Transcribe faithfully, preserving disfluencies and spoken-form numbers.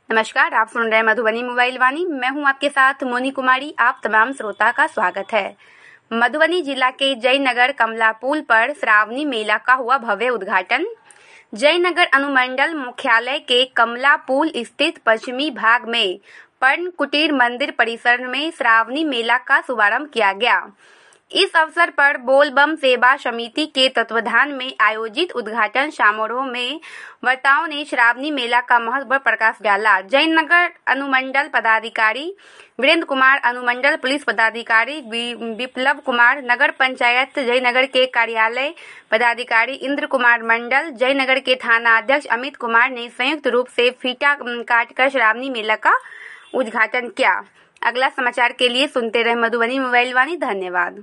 नमस्कार, आप सुन रहे हैं मधुबनी मोबाइल वाणी। मैं हूं आपके साथ मोनी कुमारी। आप तमाम श्रोता का स्वागत है। मधुबनी जिला के जयनगर कमला पुल पर श्रावणी मेला का हुआ भव्य उद्घाटन। जयनगर अनुमंडल मुख्यालय के कमला पुल स्थित पश्चिमी भाग में पर्ण कुटीर मंदिर परिसर में श्रावणी मेला का शुभारंभ किया गया। इस अवसर पर बोलबम सेवा समिति के तत्वाधान में आयोजित उद्घाटन समारोह में वक्ताओं ने श्रावणी मेला का महत्व पर प्रकाश डाला। जयनगर अनुमंडल पदाधिकारी वीरेंद्र कुमार, अनुमंडल पुलिस पदाधिकारी विप्लव कुमार, नगर पंचायत जयनगर के कार्यालय पदाधिकारी इंद्र कुमार मंडल, जयनगर के थाना अध्यक्ष अमित कुमार ने संयुक्त रूप से फीता काटकर श्रावणी मेला का उद्घाटन किया। अगला समाचार के लिए सुनते रहे मधुबनी मोबाइल वाणी। धन्यवाद।